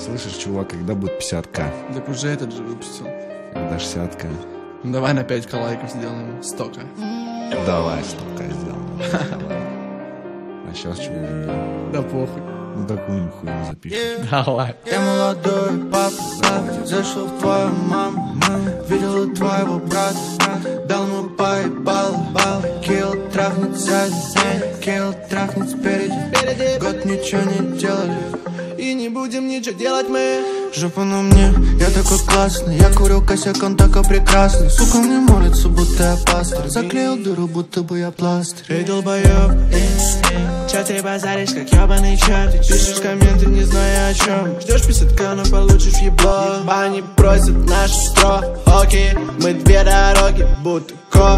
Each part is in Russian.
Слышишь, чувак, когда будет 50к? Так уже этот же выпустил. Когда 60к? Ну давай на 5 лайков сделаем 100к. Давай 100к сделаем. А сейчас что делать? Да похуй. Ну такую хуйню запишем. Давай. Я молодой папа, зашел в твою маму, видел твоего брата, дал ему поебал, килл трахнет сзади, килл трахнет спереди. Год ничего не делали, и не будем ничего делать мы. Жопа на мне, я такой классный, я курил косяк, он такой прекрасный. Сука мне молится, будто я пастырь, заклеил дыру, будто бы я пластырь. Эй, долбоёб, чё ты базаришь, как ёбаный чёрт? Пишешь комменты, не зная о чем. Ждешь 50к, но получишь ебло. Они просят наши строки, мы две дороги, будто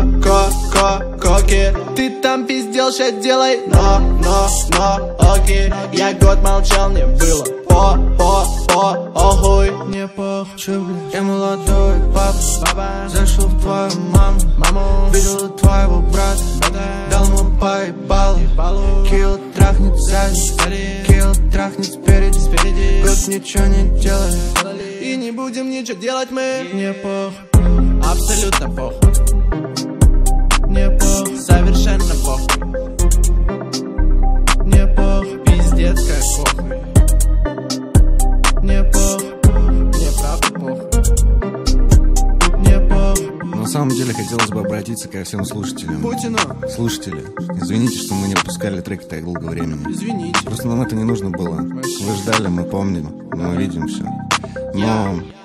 коки. Ты там пиздел, ща делай, но, окей. Я год молчал, мне было охуй. Не похуй, я молодой папа, зашел в твою маму, видел твоего брата, дал ему поебалу, килл трахнет сзади, килл трахнет спереди. Год ничего не делали, и не будем ничего делать мы. Не похуй, абсолютно похуй. Не похуй, совершенно похуй. Не похуй, пиздец как похуй. Не похуй, мне правда похуй. Не похуй. На самом деле хотелось бы обратиться ко всем слушателям. Путину. Слушатели, извините, что мы не выпускали треки так долго времени. Извините. Просто нам это не нужно было. Вы ждали, мы помним, мы видим все. Но